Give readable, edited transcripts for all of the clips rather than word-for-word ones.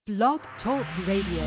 Blog Talk Radio.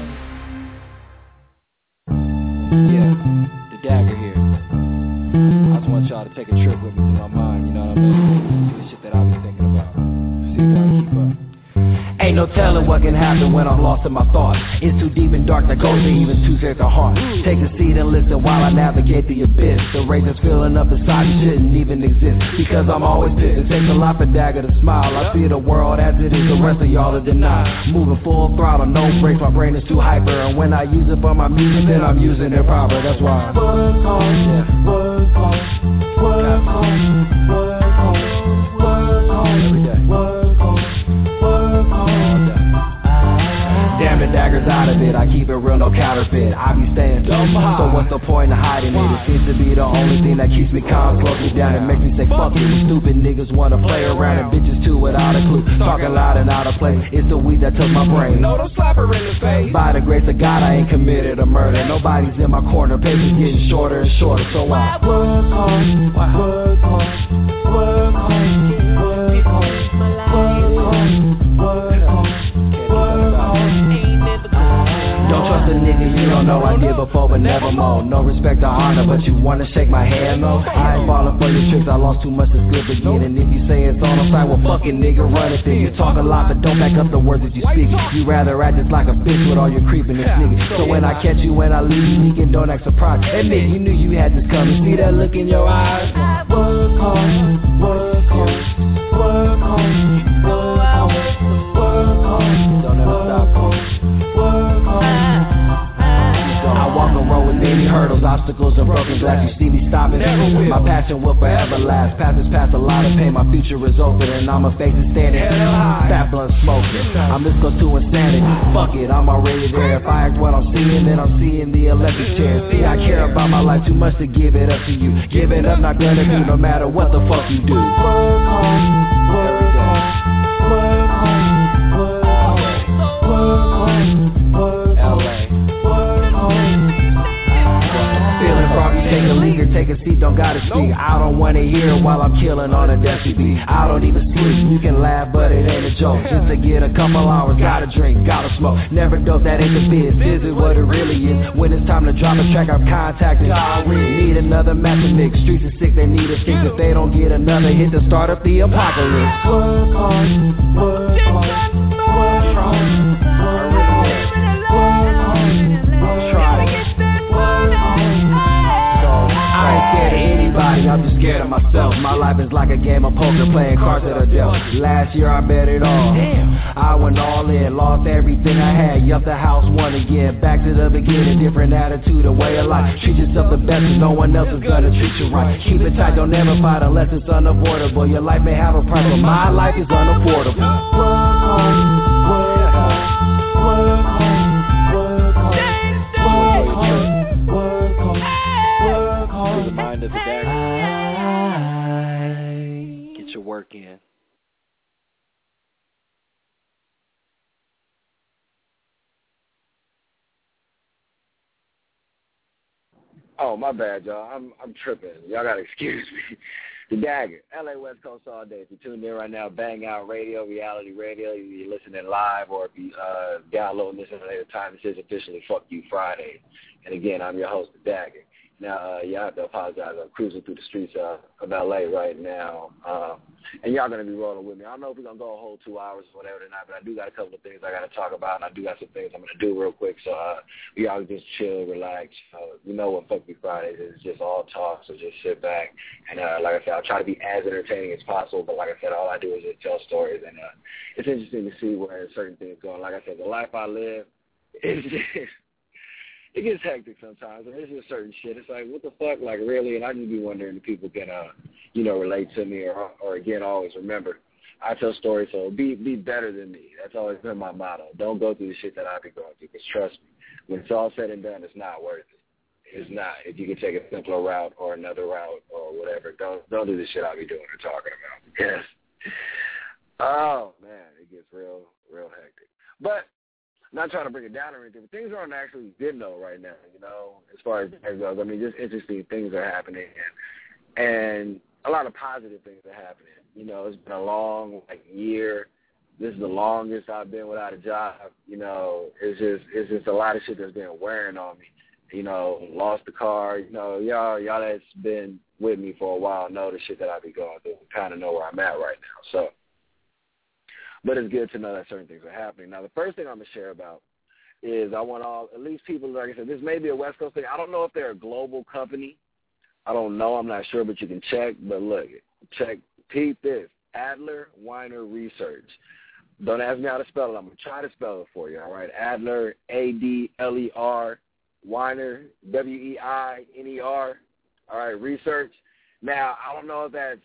Yeah, the Dagger here. I just want y'all to take a trip with me to my mind, you know what I mean? See the shit that I be thinking about. See if y'all keep up. Ain't no telling what can happen when I'm lost in my thoughts. It's too deep and dark to go to even too fair to heart. Take a seat and listen while I navigate the abyss. The rage that's filling up inside me shouldn't even exist, because I'm always pissed. It takes a lot for Dagger to smile. I see the world as it is, the rest of y'all are denied. Moving full throttle, no brakes, my brain is too hyper. And when I use it for my music, then I'm using it proper. That's why work hard, work hard, work hard, work hard, work hard, every day. Work hard, work hard. Damn, the Dagger's out of it, I keep it real, no counterfeit. I be staying so what's the point of hiding it? It seems to be the only thing that keeps me calm, slows me down, and makes me say fuck it. When stupid niggas wanna play around, and bitches too without a clue, talking loud and out of place. It's the weed that took my brain. No, don't slap her in the face. By the grace of God, I ain't committed a murder. Nobody's in my corner, paper's getting shorter and shorter. So I work hard, work hard, work hard, work hard, work hard, work hard. Don't trust a nigga you don't know, I did before but never more. No respect or honor, but you wanna shake my hand, no? I ain't falling for your tricks, I lost too much to slip again. And if you say it's on the side, well fucking nigga, run it then. You talk a lot but don't back up the words that you speak. You rather act just like a bitch with all your creeping and sneaking. So when I catch you, when I leave you leaking, don't act surprised. Admit you knew you had this coming, see that look in your eyes. Work hard, work hard, work hard, work hard, work hard. Don't ever stop, work hard. I walk the road with many hurdles, obstacles, and broken glass. You see me stopping, my passion will forever last. Past is past a lot of pain, my future is open, and I'ma face it standing. Fat blunt smoking, I'm this close to insanity. Fuck it, I'm already there. If I act what I'm seeing, then I'm seeing the electric chair. See, I care about my life too much to give it up to you. Give it up, not gonna do, no matter what the fuck you do. Work hard, work hard, work hard, work hard, work hard, work hard. Feeling froggy, take a leader, take a seat, don't gotta speak. I don't wanna hear while I'm killing on a dusty beat. I don't even sleep, you can laugh but it ain't a joke. Just to get a couple hours, gotta drink, gotta smoke. Never dope, that ain't the biz, this is what it really is. When it's time to drop a track, I'm contacting need another master mix, streets are sick, they need a fix. If they don't get another hit to start up the apocalypse. Work hard, work hard, work hard, work hard. I ain't scared of anybody, I'm just scared of myself. My life is like a game of poker, playing cards that are dealt. Last year I bet it all. I went all in, lost everything I had. Yup, the house won again. Back to the beginning, different attitude, a way of life. Treat yourself the best and no one else is gonna treat you right. Keep it tight, don't ever fight unless it's unavoidable. Your life may have a price, but my life is unaffordable. Work hard, work hard, work hard, work hard, work hard, work hard. To the mind of the Dagger. Get your work in. Oh, my bad, y'all. I'm tripping. Y'all gotta excuse me. The Dagger, LA West Coast all day. If you're tuned in right now, Bang Out Radio, Reality Radio. You're listening live, or if you download and listen at a later time, this is officially Fuck You Friday. And again, I'm your host, The Dagger. Now, y'all have to apologize. I'm cruising through the streets of L.A. right now, and y'all going to be rolling with me. I don't know if we're going to go a whole 2 hours or whatever tonight, but I do got a couple of things I got to talk about, and I do got some things I'm going to do real quick, so y'all just chill, relax. You know what Fuck Me Fridays is. It's just all talk, so just sit back. And like I said, I'll try to be as entertaining as possible, but like I said, all I do is just tell stories, and it's interesting to see where certain things go. Like I said, the life I live is just... It gets hectic sometimes, and there's just certain shit. It's like, what the fuck, like, really? And I just be wondering if people can, relate to me or again, always remember, I tell stories, so be better than me. That's always been my motto. Don't go through the shit that I be going through, because trust me, when it's all said and done, it's not worth it. It's not. If you can take a simpler route or another route or whatever, don't do the shit I be doing or talking about. Yes. Oh, man, it gets real hectic. But not trying to bring it down or anything, but things are on actually good note right now, as far as that goes. I mean, just interesting things are happening, and a lot of positive things are happening. It's been a long, year This is the longest I've been without a job. You know, it's just a lot of shit that's been wearing on me. You know, lost the car. You know, y'all that's been with me for a while know the shit that I be going through. Kind of know where I'm at right now. So, but it's good to know that certain things are happening. Now, the first thing I'm gonna share about is I want at least people, like I said, this may be a West Coast thing. I don't know if they're a global company. I don't know. I'm not sure, but you can check. But look, peep this. Adler Weiner Research. Don't ask me how to spell it. I'm going to try to spell it for you, all right? Adler, A-D-L-E-R, Weiner, W-E-I-N-E-R, all right, research. Now, I don't know if that's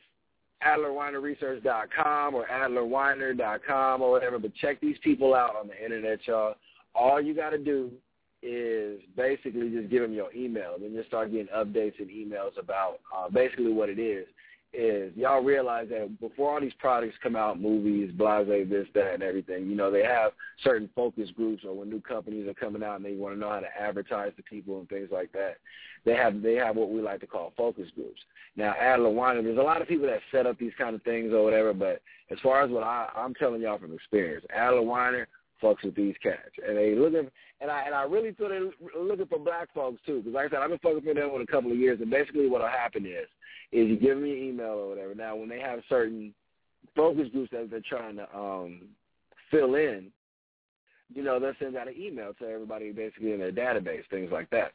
AdlerWeinerResearch.com or AdlerWeiner.com or whatever, but check these people out on the internet, y'all. All you got to do is basically just give them your email. Then you'll start getting updates and emails about basically what it is y'all realize that before all these products come out, movies, blase, this, that, and everything, you know, they have certain focus groups, or when new companies are coming out and they want to know how to advertise to people and things like that, they have what we like to call focus groups. Now, Adler Weiner, there's a lot of people that set up these kind of things or whatever, but as far as what I'm telling y'all from experience, Adler Weiner fucks with these cats. And they looking, and I really feel they're looking for black folks too, because like I said, I've been fucking with them for a couple of years, and basically what will happen is you give me an email or whatever. Now, when they have certain focus groups that they're trying to fill in, you know, they'll send out an email to everybody basically in their database, things like that.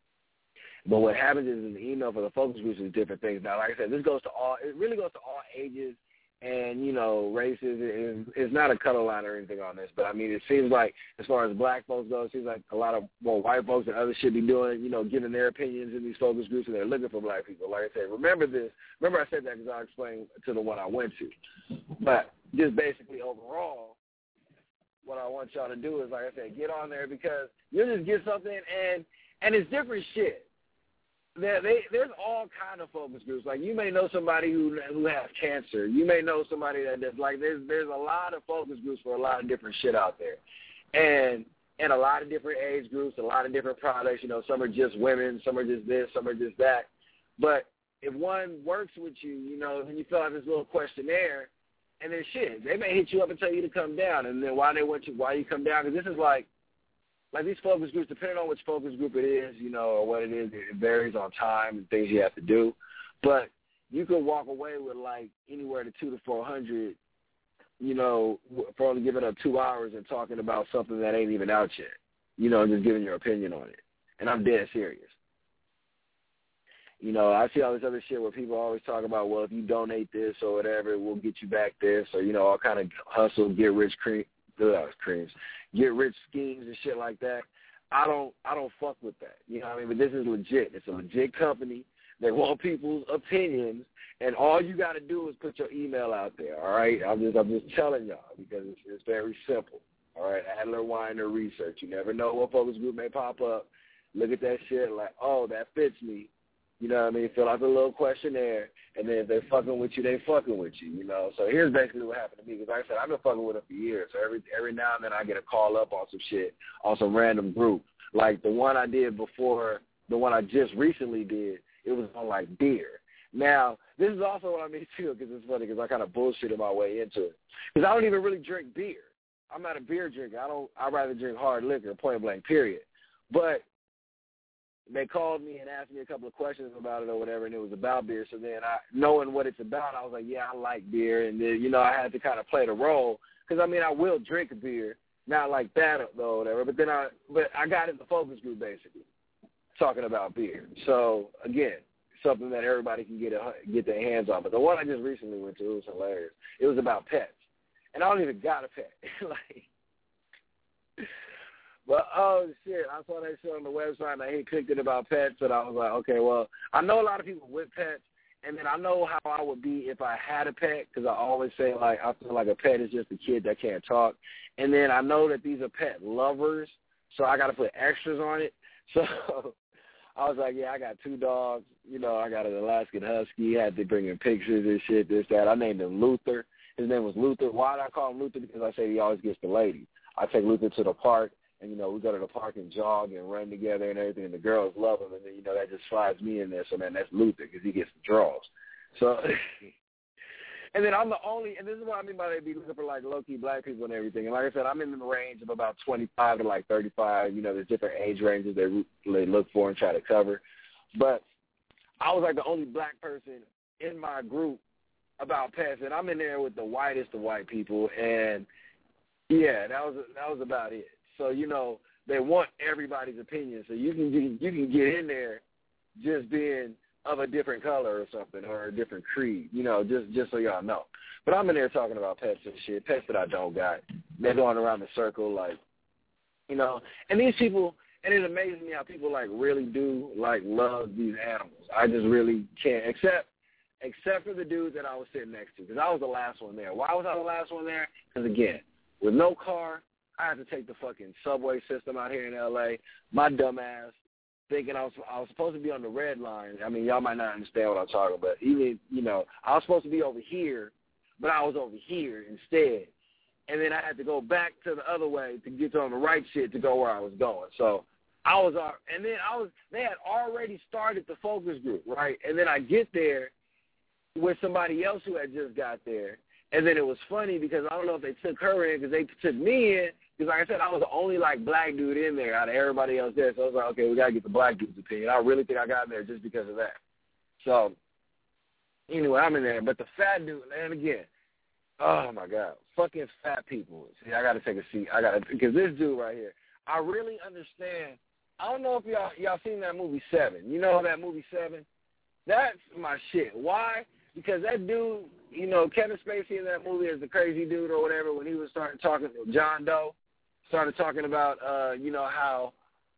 But what happens is in the email for the focus groups is different things. Now, like I said, it really goes to all ages and, you know, races. It's not a color line or anything on this, but, I mean, it seems like as far as black folks go, it seems like a lot of more white folks and others should be doing, you know, giving their opinions in these focus groups, and they're looking for black people. Like I said, remember I said that because I explained to the one I went to. But just basically overall, what I want y'all to do is, like I said, get on there because you'll just get something, and it's different shit. There's all kind of focus groups. Like, you may know somebody who has cancer. You may know somebody that like there's a lot of focus groups for a lot of different shit out there, and a lot of different age groups, a lot of different products. You know, some are just women, some are just this, some are just that. But if one works with you, you know, and you fill out this little questionnaire, and then shit, they may hit you up and tell you to come down, and then why you come down, because this is like these focus groups, depending on which focus group it is, you know, or what it is, it varies on time and things you have to do. But you could walk away with like anywhere to 200 to 400, you know, for only giving up 2 hours and talking about something that ain't even out yet, you know, just giving your opinion on it. And I'm dead serious. You know, I see all this other shit where people always talk about, well, if you donate this or whatever, we'll get you back this, or, you know, all kind of hustle, get rich schemes and shit like that. I don't fuck with that. You know what I mean? But this is legit. It's a legit company. They want people's opinions, and all you got to do is put your email out there. All right? I'm just telling y'all because it's very simple. All right? Adler Weiner Research. You never know what focus group may pop up. Look at that shit like, oh, that fits me. You know what I mean? Fill out the little questionnaire, and then if they're fucking with you, they fucking with you, you know? So here's basically what happened to me, because like I said, I've been fucking with them for years. So every now and then I get a call up on some shit, on some random group. Like the one I did before, the one I just recently did, it was on, like, beer. Now, this is also what I mean, too, because it's funny, because I kind of bullshitted my way into it. Because I don't even really drink beer. I'm not a beer drinker. I'd rather drink hard liquor, point blank, period. But they called me and asked me a couple of questions about it or whatever, and it was about beer. So then, knowing what it's about, I was like, yeah, I like beer. And then, you know, I had to kind of play the role because, I mean, I will drink a beer, not like that though, whatever. But I got in the focus group basically talking about beer. So again, something that everybody can get their hands on. But the one I just recently went to, it was hilarious. It was about pets, and I don't even got a pet. Like. But, oh, shit, I saw that shit on the website, and I clicked it about pets, and I was like, okay, well, I know a lot of people with pets, and then I know how I would be if I had a pet, because I always say, like, I feel like a pet is just a kid that can't talk. And then I know that these are pet lovers, so I got to put extras on it. So I was like, yeah, I got 2 dogs. You know, I got an Alaskan Husky. Had to bring in pictures and shit, this, that. I named him Luther. His name was Luther. Why did I call him Luther? Because I say he always gets the lady. I take Luther to the park. And, you know, we go to the park and jog and run together and everything, and the girls love him. And then, you know, that just slides me in there. So, man, that's Luther because he gets the draws. So, And then I'm the only, and this is what I mean by they be looking for like low-key black people and everything. And like I said, I'm in the range of about 25 to like 35. You know, there's different age ranges they look for and try to cover. But I was like the only black person in my group about pets, and I'm in there with the whitest of white people. And yeah, that was about it. So, you know, they want everybody's opinion. So you can get in there just being of a different color or something, or a different creed, you know, just so y'all know. But I'm in there talking about pets and shit, pets that I don't got. They're going around the circle, like, you know. And these people, and it amazes me how people, like, really do, like, love these animals. I just really can't, except for the dude that I was sitting next to, because I was the last one there. Why was I the last one there? Because, again, with no car, I had to take the fucking subway system out here in L.A. My dumb ass, thinking I was supposed to be on the red line. I mean, y'all might not understand what I'm talking about. Even, you know, I was supposed to be over here, but I was over here instead. And then I had to go back to the other way to get on the right shit to go where I was going. So they had already started the focus group, right? And then I get there with somebody else who had just got there. And then it was funny because I don't know if they took her in because they took me in. Because, like I said, I was the only, like, black dude in there out of everybody else there. So I was like, okay, we got to get the black dude's opinion. I really think I got in there just because of that. So, anyway, I'm in there. But the fat dude, and again, oh, my God, fucking fat people. See, I got to take a seat. Because this dude right here, I really understand. I don't know if y'all seen that movie 7. You know that movie 7? That's my shit. Why? Because that dude, you know, Kevin Spacey in that movie as the crazy dude or whatever, when he was starting talking to John Doe, started talking about, you know, how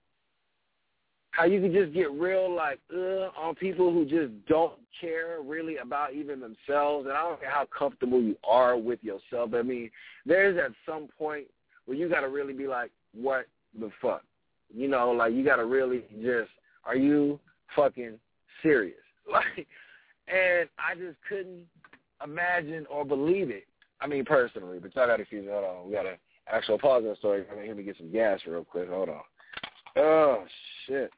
you can just get real, like, on people who just don't care really about even themselves. And I don't care how comfortable you are with yourself. I mean, there's at some point where you got to really be like, what the fuck? You know, like, you got to really just, are you fucking serious? Like, and I just couldn't imagine or believe it. I mean, personally, but y'all got to excuse me. Hold on. We got to actual pause that story. Let me get some gas real quick. Hold on. Oh, shit.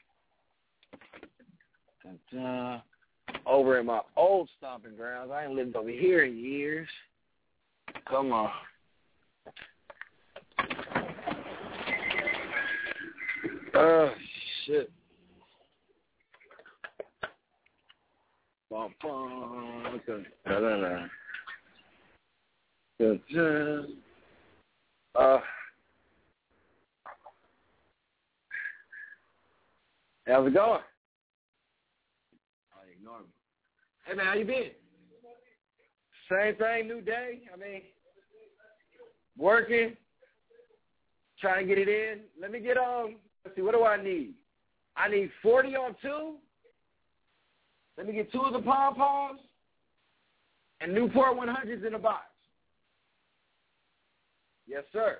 Over in my old stomping grounds. I ain't lived over here in years. Come on. Oh, shit. Bum, bum. How's it going? I ignore me. Hey, man, how you been? Same thing, new day. I mean, working, trying to get it in. Let me get on. Let's see, what do I need? I need 40 on 2. Let me get 2 of the pom-poms and Newport 100s in a box. Yes, sir.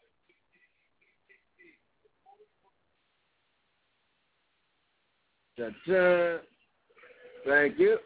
Da-da. Thank you.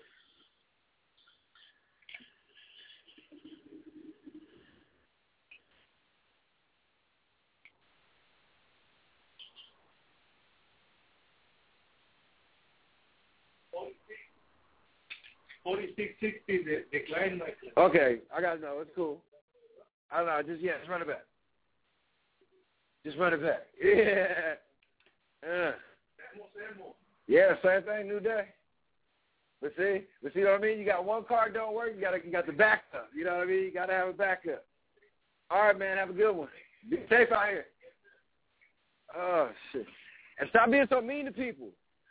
$46.60. The decline. Okay, I got to know. It's cool. I don't know. Just run it back. Just run it back. Yeah. Yeah, same thing, new day. But see what I mean? You got one card don't work, you got the backup. You know what I mean? You got to have a backup. All right, man, have a good one. Be safe out here. Oh, shit. And stop being so mean to people.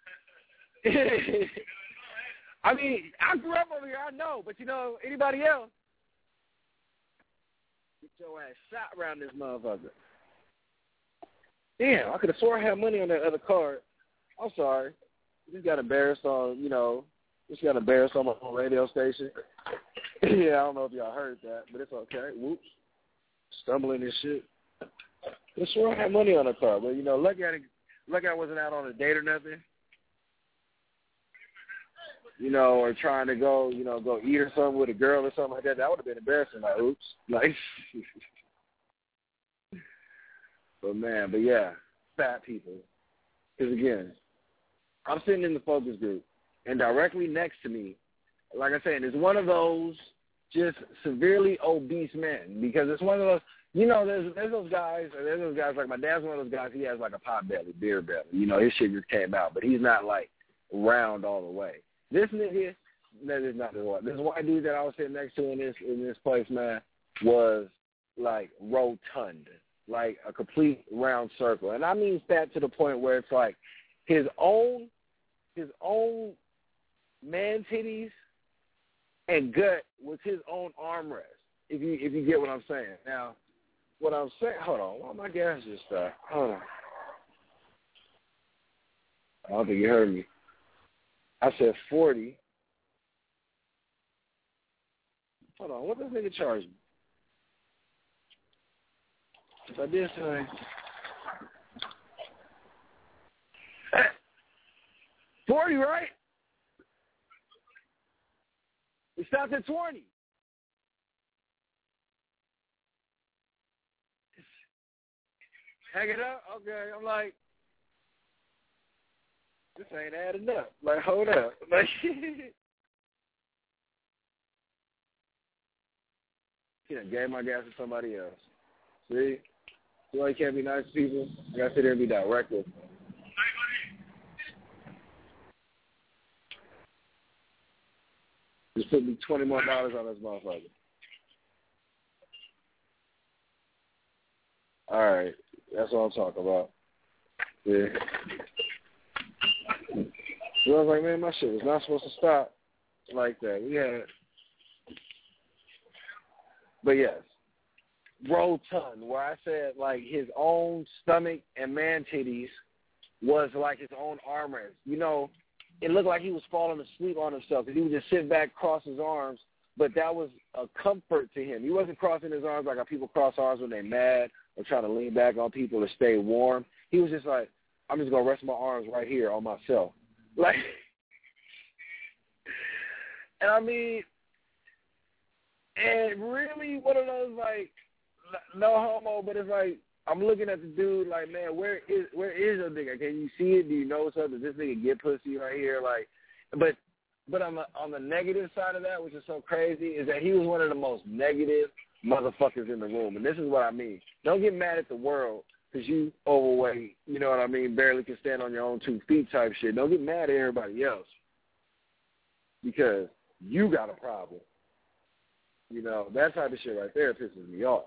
I mean, I grew up over here, I know, but, you know, anybody else, get your ass shot around this motherfucker. Damn, I could have swore I had money on that other card. I'm sorry. Just got embarrassed on, my own radio station. Yeah, I don't know if y'all heard that, but it's okay. Whoops. Stumbling and shit. I swore I had money on the car, but, you know, lucky I wasn't out on a date or nothing. You know, or trying to go eat or something with a girl or something like that. That would have been embarrassing. Like, oops. Like, but yeah, fat people. Because, again, I'm sitting in the focus group, and directly next to me, like I said, it's one of those just severely obese men, because it's one of those, you know, there's those guys like my dad's one of those guys, he has like a pot belly, beer belly. You know, his shit just came out, but he's not like round all the way. This nigga, that is not the one. This white dude that I was sitting next to in this place, man, was like rotund, like a complete round circle. And I mean fat to the point where it's like his own man titties and gut was his own armrest. If you get what I'm saying. Now, what I'm saying, hold on, why my gas just stopped? Hold on. I don't think you heard me. I said 40. Hold on, what does nigga charge me? If I did say 40, right? We stopped at 20. Hang it up? Okay. I'm like, this ain't adding up. Like, hold up. Like, yeah, gave my gas to somebody else. See? You know you can't be nice to people? I gotta sit there and be direct with them. Just put me $20 more on this motherfucker. All right. That's what I'm talking about. Yeah. So I was like, man, my shit was not supposed to stop like that. We had, but yes, rotund, where I said like his own stomach and man titties was like his own armrest. You know, it looked like he was falling asleep on himself because he would just sit back, cross his arms, but that was a comfort to him. He wasn't crossing his arms like how people cross arms when they're mad or trying to lean back on people to stay warm. He was just like, I'm just going to rest my arms right here on myself. Like, and I mean, and really one of those, like, no homo, but it's like, I'm looking at the dude like, man, where is your nigga? Can you see it? Do you know something? Does this nigga get pussy right here? Like, but on the negative side of that, which is so crazy, is that he was one of the most negative motherfuckers in the room. And this is what I mean. Don't get mad at the world because you overweight, you know what I mean, barely can stand on your own 2 feet type shit. Don't get mad at everybody else because you got a problem. You know, that type of shit right there pisses me off.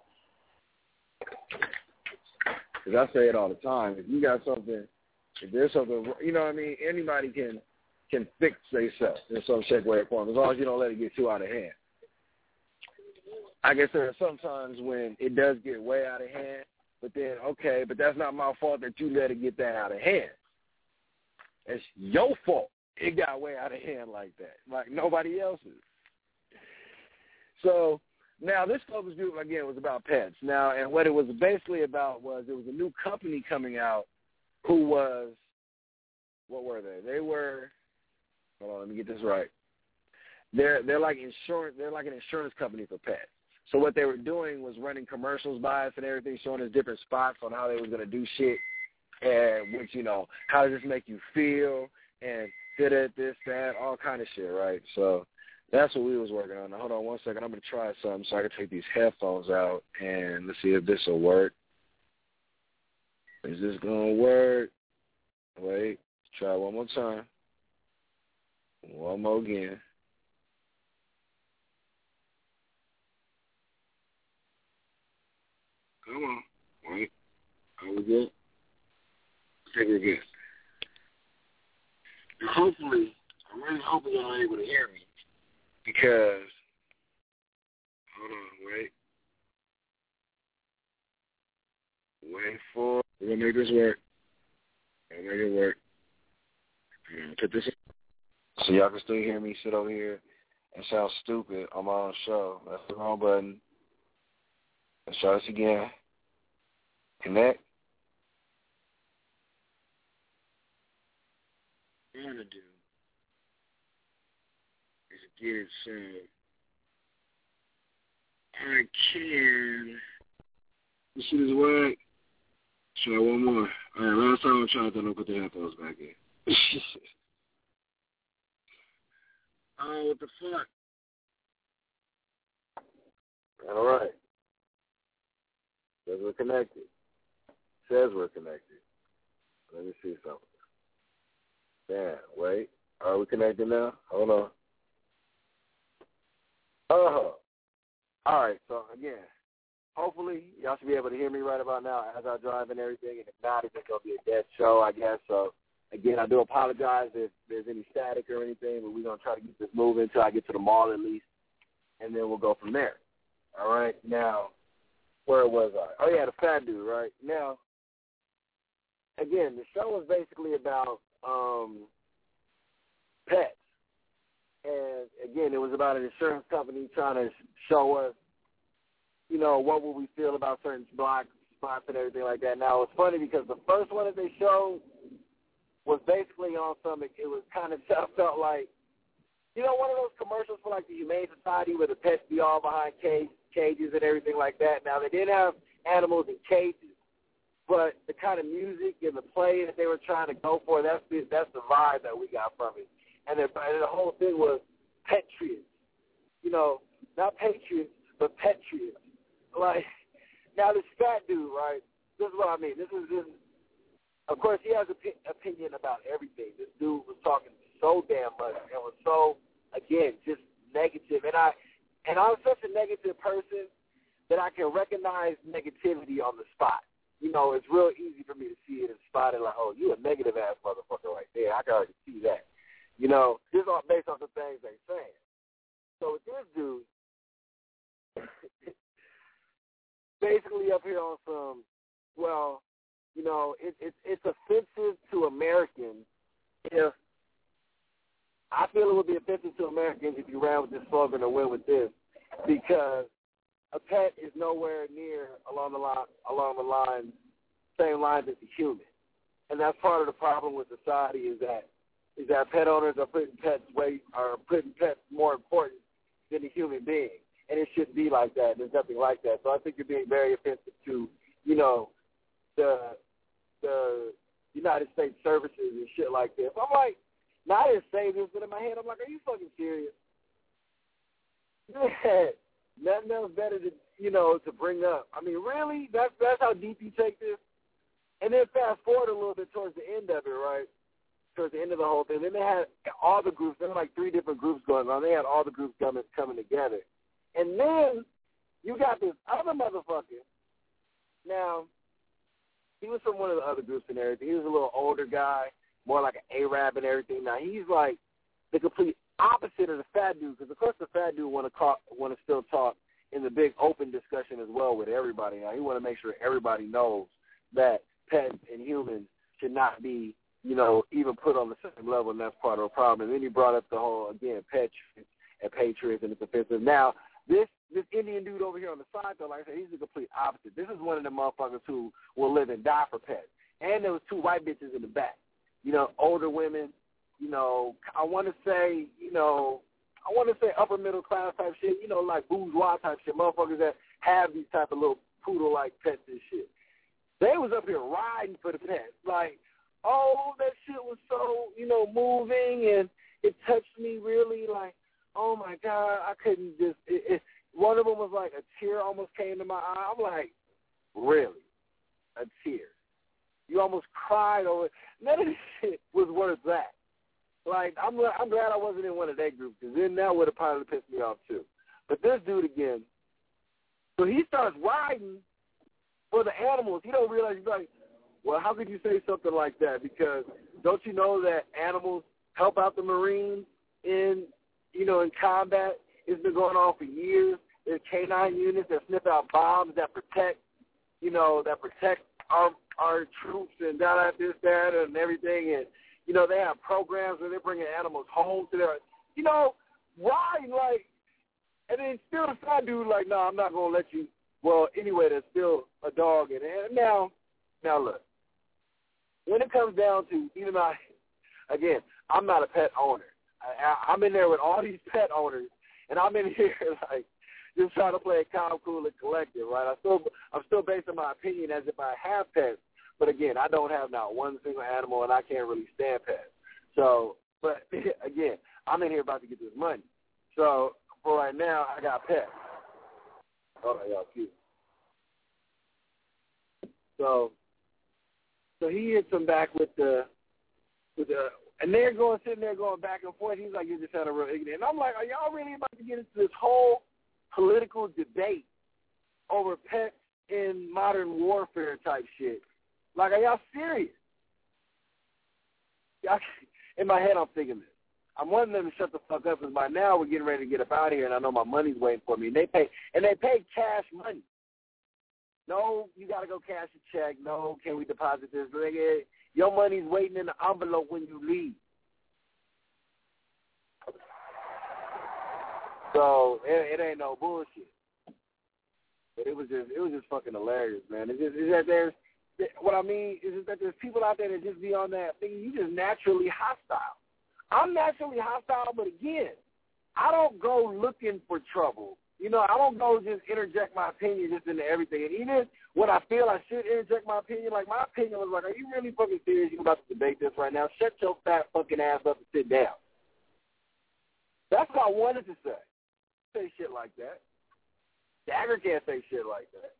Because I say it all the time. If you got something, if there's something, you know what I mean, anybody can fix themselves in some shape, way, or form, as long as you don't let it get too out of hand. I guess there are some times when it does get way out of hand, but then, okay, but that's not my fault that you let it get that out of hand. It's your fault it got way out of hand like that, like nobody else's. So now this focus group, again, was about pets. Now, and what it was basically about was there was a new company coming out who was, what were they? They were, hold on, let me get this right. They're like insurance. They're like an insurance company for pets. So what they were doing was running commercials by us and everything, showing us different spots on how they was gonna do shit, and which, you know, how does this make you feel, and this, that, all kind of shit, right? So that's what we was working on. Now, hold on one second. I'm gonna try something so I can take these headphones out and let's see if this will work. Is this gonna work? Wait, try one more time. One more again. Come on. Wait. Are we good? Take it again. And hopefully, I'm really hoping y'all are able to hear me because, hold on, wait. Wait for, we're going to make this work. We're going to make it work. Put this in. So y'all can still hear me sit over here and sound stupid on my own show. That's the wrong button. Let's try this again. Connect. What I'm going to do is get it so I can. You see this work? Try one more. All right, last time I tried to put the headphones back in. Oh, what the fuck? All right. Says we're connected. Let me see something. Damn, wait. Are we connected now? Hold on. All right, so again, hopefully y'all should be able to hear me right about now as I drive and everything, and if not, it's going to be a dead show, I guess. So, again, I do apologize if there's any static or anything, but we're going to try to get this moving until I get to the mall at least, and then we'll go from there. All right, now, where was I? Oh, yeah, the fat dude, right? Now, again, the show is basically about pets. And, again, it was about an insurance company trying to show us, you know, what would we feel about certain spots and everything like that. Now, it's funny because the first one that they showed was basically on something. It was kind of felt like, you know, one of those commercials for, like, the Humane Society where the pets be all behind cages and everything like that. Now, they didn't have animals in cages, but the kind of music and the play that they were trying to go for, that's the vibe that we got from it. And the whole thing was Patriots. You know, not Patriots, but Patriots. Like, now this fat dude, right, this is what I mean. This is of course, he has an opinion about everything. This dude was talking so damn much and was so, again, just negative. And I'm such a negative person that I can recognize negativity on the spot. You know, it's real easy for me to see it and spot it like, oh, you a negative-ass motherfucker right there. I can already see that. You know, just based on the things they're saying. So with this dude, basically up here on some, well, you know, it's offensive to Americans if, I feel it would be offensive to Americans if you ran with this slogan or went with this, because a pet is nowhere near along the lines, same lines as a human. And that's part of the problem with society is that pet owners are putting pets more important than the human being. And it shouldn't be like that. There's nothing like that. So I think you're being very offensive to, you know, the United States services and shit like this. I'm like, not as say this, but in my head I'm like, are you fucking serious? Yeah, nothing else better to, you know, to bring up. I mean, really? That's how deep you take this? And then fast forward a little bit towards the end of it, right? Towards the end of the whole thing. Then they had all the groups. There were like 3 different groups going on. They had all the groups coming together. And then you got this other motherfucker. Now, he was from one of the other groups and everything. He was a little older guy, more like an Arab and everything. Now, he's like the complete opposite of the fat dude, because, of course, the fat dude want to still talk in the big open discussion as well with everybody. Now, he want to make sure everybody knows that pets and humans should not be, you know, even put on the same level, and that's part of the problem. And then he brought up the whole, again, pets and patriots, and it's offensive. Now, this Indian dude over here on the side, though, like I said, he's the complete opposite. This is one of the motherfuckers who will live and die for pets. And there was 2 white bitches in the back, you know, older women, you know, I want to say upper middle class type shit, you know, like bourgeois type shit, motherfuckers that have these type of little poodle-like pets and shit. They was up here riding for the pets. Like, oh, that shit was so, you know, moving, and it touched me really, like, oh, my God, I couldn't just, one of them was like a tear almost came to my eye. I'm like, really? A tear? You almost cried over it. None of this shit was worth that. Like, I'm glad I wasn't in one of that groups, because then that would have probably pissed me off too. But this dude again, so he starts riding for the animals. He don't realize, he's like, well, how could you say something like that? Because don't you know that animals help out the Marines in combat? It's been going on for years. There's K-9 units that sniff out bombs that protect our troops and this, that, and everything. And, you know, they have programs where they're bringing animals home to their, you know, why, like, and then still the fat dude, like, no, I'm not going to let you. Well, anyway, there's still a dog in it. And now look, when it comes down to, even though, again, I'm not a pet owner. I'm in there with all these pet owners, and I'm in here, like, just trying to play it calm, cool, and collected, right? I'm still basing my opinion as if I have pets. But, again, I don't have not one single animal, and I can't really stand pets. So, but, again, I'm in here about to get this money. So, for right now, I got pets. Hold on, y'all, cute. So he hits him back with the, and they're sitting there going back and forth. He's like, you just had a real ignorant. And I'm like, are y'all really about to get into this whole political debate over pets in modern warfare type shit? Like, are y'all serious? In my head, I'm thinking this. I'm wanting them to shut the fuck up because by now we're getting ready to get up out of here, and I know my money's waiting for me. And they pay cash money. No, you got to go cash a check. No, can we deposit this? Your money's waiting in the envelope when you leave. So it ain't no bullshit. But it was just fucking hilarious, man. It's that what I mean is just that there's people out there that just be on that thing. You just naturally hostile. I'm naturally hostile, but again, I don't go looking for trouble. You know, I don't go just interject my opinion just into everything. And even when I feel I should interject my opinion, like my opinion was like, are you really fucking serious? You about to debate this right now? Shut your fat fucking ass up and sit down. That's what I wanted to say. Say shit like that. Dagger can't say shit like that.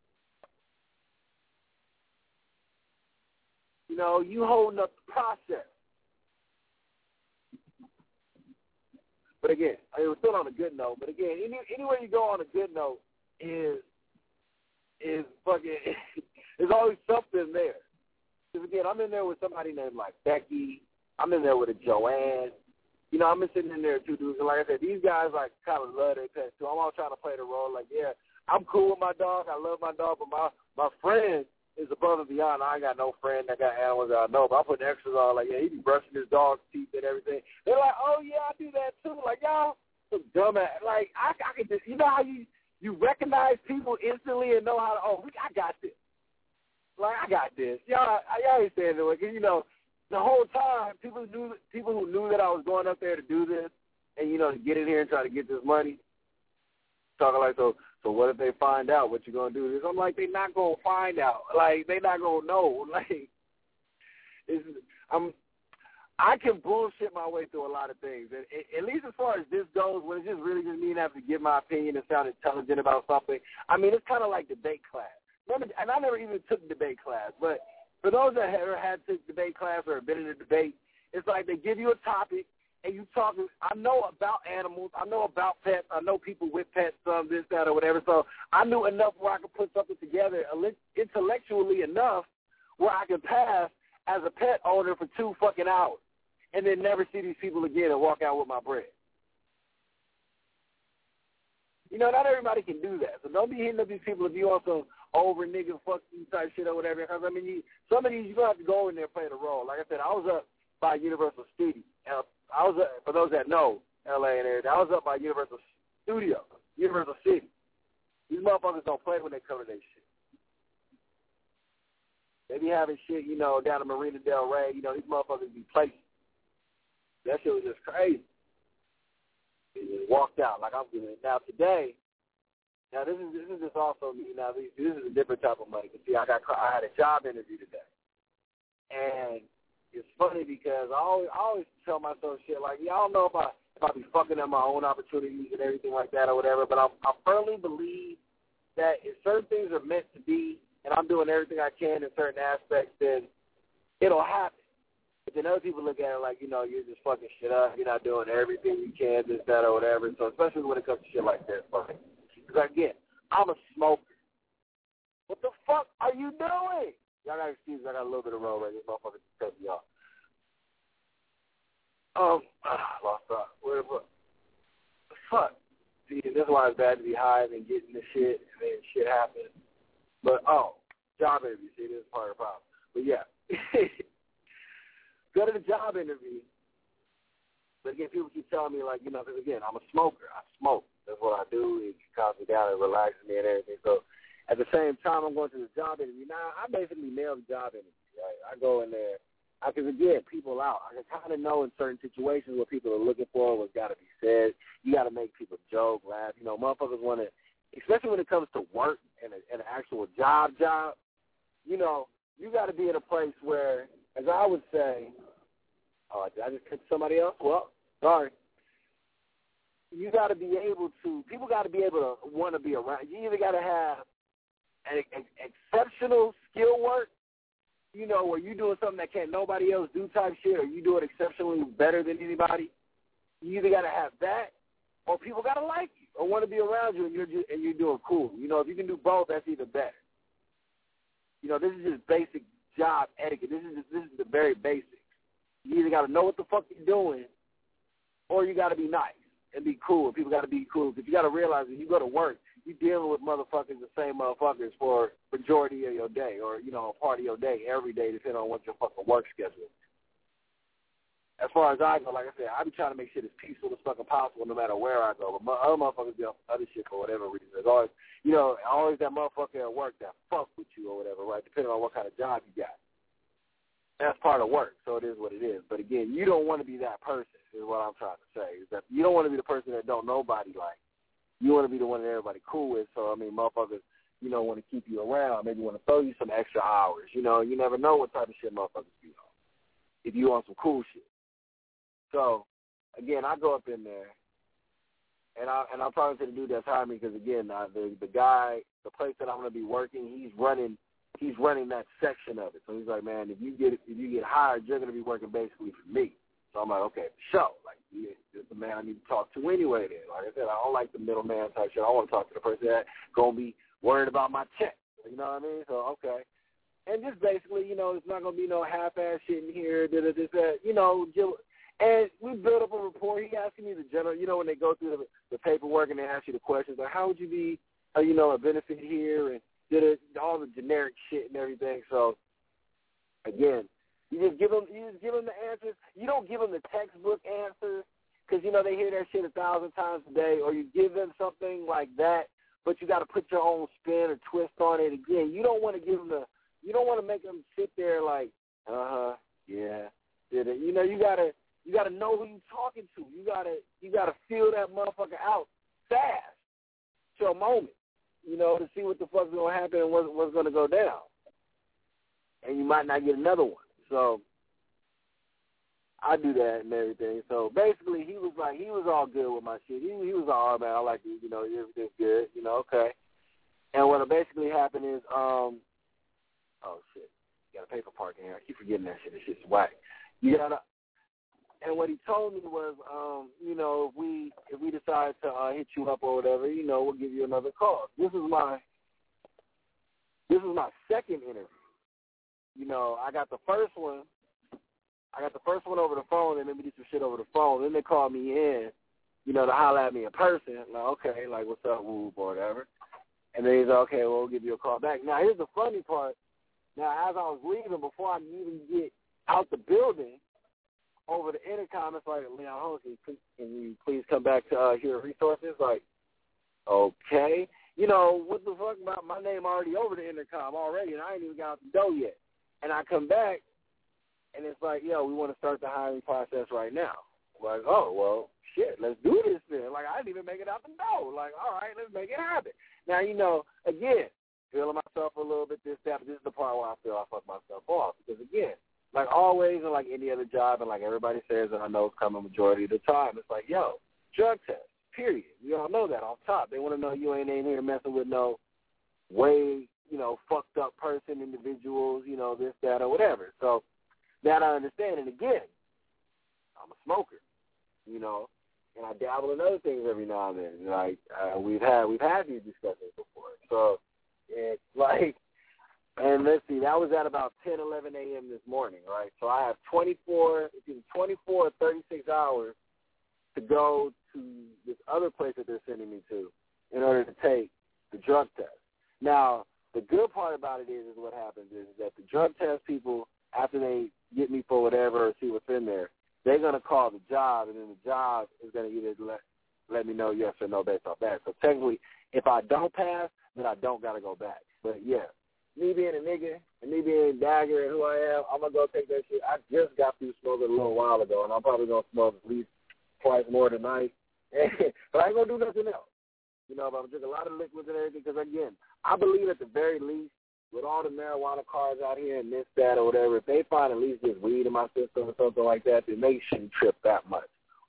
You know, you holding up the process. But again, it was still on a good note. But again, anywhere you go on a good note is fucking. There's always something there. Because again, I'm in there with somebody named like Becky. I'm in there with a Joanne. You know, I'm sitting in there too, dudes. And like I said, these guys like kind of love their pets too. I'm all trying to play the role. Like, yeah, I'm cool with my dog. I love my dog, but my friend is above and beyond. I ain't got no friend that got animals that I know, but I put the extras on. Like, yeah, he be brushing his dog's teeth and everything. They're like, oh yeah, I do that too. Like, y'all some dumbass. Like, I can just, you know how you recognize people instantly and know how to. I got this. Like, I got this. Y'all ain't saying it because you know. The whole time, people who knew that I was going up there to do this and, you know, to get in here and try to get this money, talking like, so what if they find out what you're going to do this? I'm like, they're not going to find out. Like, they're not going to know. Like, I can bullshit my way through a lot of things. And at least as far as this goes, when it's just really just me having to give my opinion and sound intelligent about something, I mean, it's kind of like debate class. Remember, and I never even took debate class, but for those that ever had to debate class or have been in a debate, it's like they give you a topic and you talk. I know about animals. I know about pets. I know people with pets, some, this, that, or whatever. So I knew enough where I could put something together intellectually enough where I could pass as a pet owner for 2 fucking hours and then never see these people again and walk out with my bread. You know, not everybody can do that. So don't be hitting up these people if you want some over nigga fuck you type shit or whatever. Because, I mean, some of these, you're going to have to go in there and play the role. Like I said, I was up by Universal Studios. I was up, for those that know L.A. and everything, I was up by Universal Studios, Universal City. These motherfuckers don't play when they cover their shit. They be having shit, you know, down in Marina Del Rey. You know, these motherfuckers be placing. That shit was just crazy. They just walked out like I'm doing it. Now, today, this is just also me. Now, this is a different type of money. See, I had a job interview today. And it's funny because I always tell myself shit like, yeah, I don't know if I be fucking up my own opportunities and everything like that or whatever, but I firmly believe that if certain things are meant to be and I'm doing everything I can in certain aspects, then it'll happen. But then other people look at it like, you know, you're just fucking shit up. You're not doing everything you can, this, that, or whatever. So especially when it comes to shit like that, fucking. Because, again, I'm a smoker. What the fuck are you doing? Y'all got to excuse me. I got a little bit of roll right. This motherfucker just cut me off. Lost thought. Where the fuck? See, this is why it's bad to be high and then getting the shit and then shit happens. But, job interview. See, this is part of the problem. But, yeah. Go to the job interview. But, again, people keep telling me, like, you know, because, again, I'm a smoker. I smoke. That's what I do. It calms me down and relaxes me and everything. So, at the same time, I'm going to the job interview. Now, I basically nail the job interview, right? I go in there. I can get people out. I can kind of know in certain situations what people are looking for, what's got to be said. You got to make people joke, laugh. You know, motherfuckers want to, especially when it comes to work and an actual job, you know, you got to be in a place where, as I would say, did I just pick somebody else? Well, sorry. you got to be able to, people got to be able to want to be around. You either got to have an exceptional skill work, you know, where you're doing something that can't nobody else do type shit, or you do it exceptionally better than anybody. You either got to have that, or people got to like you or want to be around you, and you're doing cool. You know, if you can do both, that's even better. You know, this is just basic job etiquette. This is the very basics. You either got to know what the fuck you're doing, or you got to be nice and be cool. People got to be cool, because you got to realize that you go to work, you're dealing with motherfuckers, the same motherfuckers for majority of your day, or, you know, a part of your day, every day, depending on what your fucking work schedule is. As far as I go, like I said, I be trying to make shit as peaceful as fucking possible no matter where I go. But other motherfuckers do other shit for whatever reason. There's always, you know, always that motherfucker at work that fuck with you or whatever, right, depending on what kind of job you got. That's part of work, so it is what it is. But, again, you don't want to be that person is what I'm trying to say. Is that you don't want to be the person that don't nobody like. You want to be the one that everybody cool with. So, I mean, motherfuckers, you know, want to keep you around, maybe want to throw you some extra hours. You know, you never know what type of shit motherfuckers be on if you want some cool shit. So, again, I go up in there, and I'm talking to the dude that's hiring me because, again, the guy, the place that I'm going to be working, he's running that section of it. So he's like, man, if you get hired, you're going to be working basically for me. So I'm like, okay, for sure. Like, you're the man I need to talk to anyway then. Like I said, I don't like the middleman type shit. I want to talk to the person that's going to be worried about my check. You know what I mean? So, okay. And just basically, you know, it's not going to be no half-ass shit in here, that, you know, and we built up a rapport. He asking me the general, you know, when they go through the paperwork and they ask you the questions, like, how would you be, you know, a benefit here, and all the generic shit and everything. So, again, you just give them the answers. You don't give them the textbook answers because, you know, they hear that shit 1,000 times a day, or you give them something like that, but you got to put your own spin or twist on it. Again, you don't want to give them you don't want to make them sit there like, yeah, did it. You know, you gotta know who you're talking to. You gotta feel that motherfucker out fast to a moment, you know, to see what the fuck's gonna happen and what's gonna go down. And you might not get another one. So I do that and everything. So basically, he was all good with my shit. He was all right, man. I like it, you know, everything's good, you know, okay. And what basically happened is, oh shit, you gotta pay for parking here. I keep forgetting that shit. This shit's whack. And what he told me was, you know, if we decide to hit you up or whatever, you know, we'll give you another call. This is my second interview. You know, I got the first one over the phone, and then we did some shit over the phone. Then they called me in, you know, to holler at me in person. Like, okay, like, what's up, whoop, or whatever. And then he's like, okay, well, we'll give you a call back. Now, here's the funny part. Now, as I was leaving, before I even get out the building, over the intercom, it's like, Leon Holmes, can you please come back to Human Resources? Like, okay. You know, what the fuck about my name already over the intercom already, and I ain't even got out the door yet. And I come back, and it's like, yo, we want to start the hiring process right now. Like, oh, well, shit, let's do this then. Like, I didn't even make it out the door. Like, all right, let's make it happen. Now, you know, again, feeling myself a little bit this, that, but this is the part where I feel I fuck myself off. Because, again, like always, and like any other job, and like everybody says, and I know it's coming majority of the time, it's like, yo, drug test, period. We all know that off top. They want to know you ain't in here messing with no way, you know, fucked up person, individuals, you know, this, that, or whatever. So that I understand. And again, I'm a smoker, you know, and I dabble in other things every now and then. Like we've had these discussions before. So it's like, and let's see, that was at about 10, 11 a.m. this morning, right? So I have 24 or 36 hours to go to this other place that they're sending me to in order to take the drug test. Now, the good part about it is what happens is that the drug test people, after they get me for whatever or see what's in there, they're going to call the job, and then the job is going to either let me know yes or no based off that. So technically, if I don't pass, then I don't got to go back. But, yeah. Me being a nigga and me being Dagger and who I am, I'm going to go take that shit. I just got through smoking a little while ago, and I'm probably going to smoke at least twice more tonight. But I ain't going to do nothing else. You know, but I'm drinking a lot of liquids and everything because, again, I believe at the very least, with all the marijuana cars out here and this, that, or whatever, if they find at least just weed in my system or something like that, then they shouldn't trip that much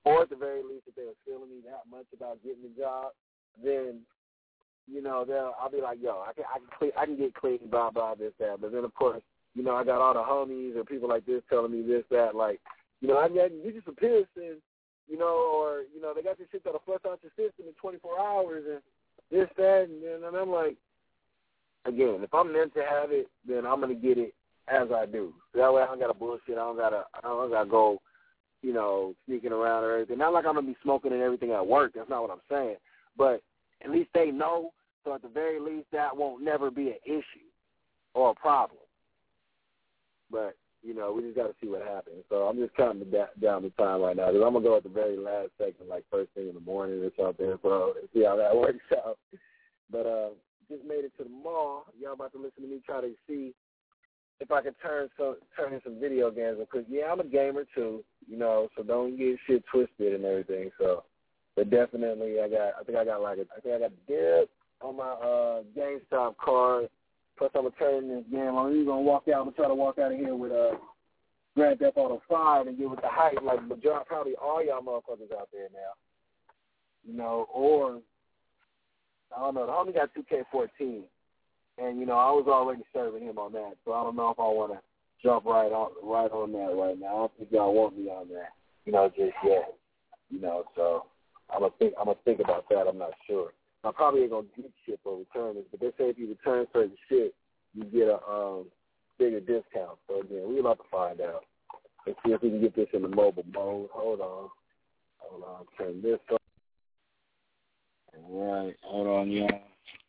or at the very least, if they were feeling me that much about getting the job, then, you know, I'll be like, yo, I can get clean, blah, blah, this, that. But then, of course, you know, I got all the homies or people like this telling me this, that, like, you know, you just a piercing, you know, or, you know, they got this shit that'll flush out your system in 24 hours and this, that, and I'm like, again, if I'm meant to have it, then I'm going to get it as I do. So that way I don't got to bullshit. I don't got to go, you know, sneaking around or everything. Not like I'm going to be smoking and everything at work. That's not what I'm saying. But at least they know, so at the very least that won't never be an issue or a problem. But, you know, we just got to see what happens. So I'm just counting down the time right now because I'm going to go at the very last second, like first thing in the morning or something, so see how that works out. But just made it to the mall. Y'all about to listen to me try to see if I can turn in some video games. Because, yeah, I'm a gamer too, you know, so don't get shit twisted and everything. So, but definitely I think I got a dip on my GameStop card. Plus, I'm going to turn this game on. I'm going to try to walk out of here with Grand Theft Auto 5 and get with the hype like probably all y'all motherfuckers out there now. You know, or, I don't know, the homie got 2K14. And, you know, I was already serving him on that. So I don't know if I want to jump right on that right now. I don't think y'all want me on that, you know, just yet. You know, so I'm gonna think about that. I'm not sure. I probably ain't gonna get shit for returning, but they say if you return certain shit, you get a bigger discount. So again, we're about to find out. Let's see if we can get this in the mobile mode. Hold on. Turn this on. All right, hold on, y'all.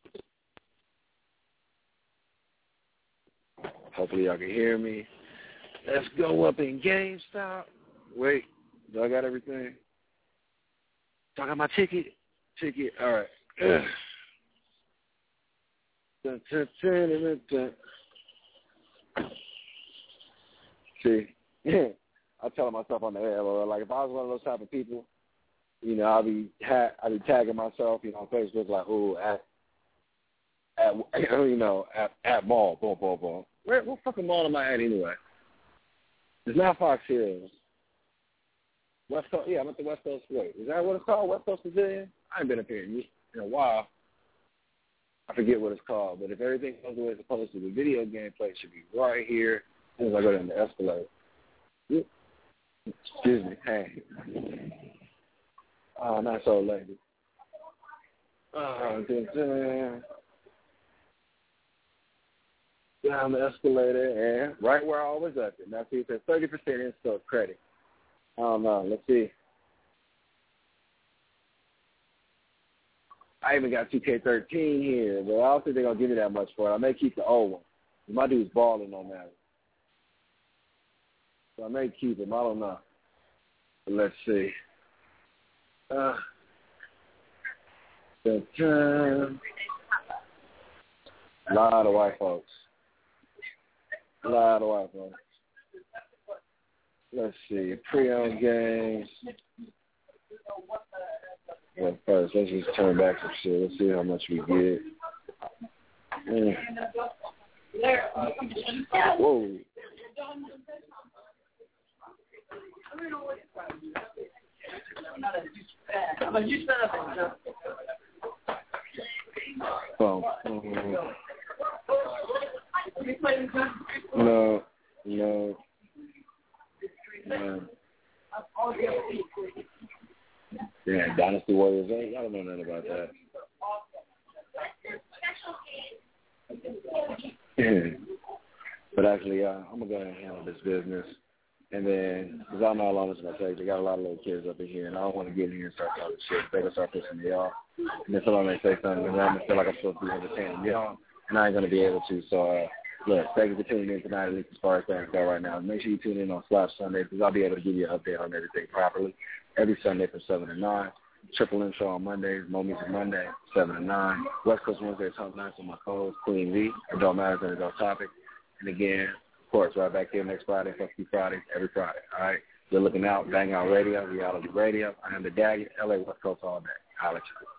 Hopefully y'all can hear me. Let's go up in GameStop. Wait, do I got everything? Do I got my ticket? All right. See, I tell myself on the air, like if I was one of those type of people, you know, I'll be tagging myself, you know, on Facebook like, ooh, at mall, boom. What fucking mall am I at anyway? It's not Fox Hills. West Coast, yeah, I'm at the West Coast Way. Is that what it's called? West Coast Pavilion? I ain't been up here in a while. I forget what it's called, but if everything goes the way it's supposed to, the video game place should be right here as soon as I go down the escalator. Excuse me. Hey. Oh, nice old lady. Down the escalator and right where I was at it. Now, see, it says 30% in-store credit. I don't know. Let's see. I even got 2K13 here, but I don't think they're going to give me that much for it. I may keep the old one. My dude's balling on that. So I may keep him. I don't know. But let's see. A lot of white folks. Let's see. Pre-owned games. Well, first, let's just turn back some shit. Let's see how much we get. Whoa. No. Yeah, Dynasty Warriors 8. I don't know nothing about that. But actually, I'm going to go ahead and handle this business. And then, because I don't know how long it's going to take, they got a lot of little kids up in here, and I don't want to get in here and start talking shit. They're going to start pissing me off. And then someone may say something, and I'm going to feel like I'm supposed to be entertaining y'all, and I ain't going to be able to. So, look, thank you for tuning in tonight, at least as far as things go right now. Make sure you tune in on Slash Sunday, because I'll be able to give you an update on everything properly every Sunday from 7 to 9. Triple M Show on Mondays, Mo Music Monday, 7 to 9. West Coast Wednesdays, Hump Nights on my co-host, Queen V. It don't matter if it's off topic. And again, of course, right back here next Friday, Funky Fridays, every Friday. All right? You're looking out, Bang Out Radio, Reality Radio. I am the Dagger, LA West Coast all day. Holla at you.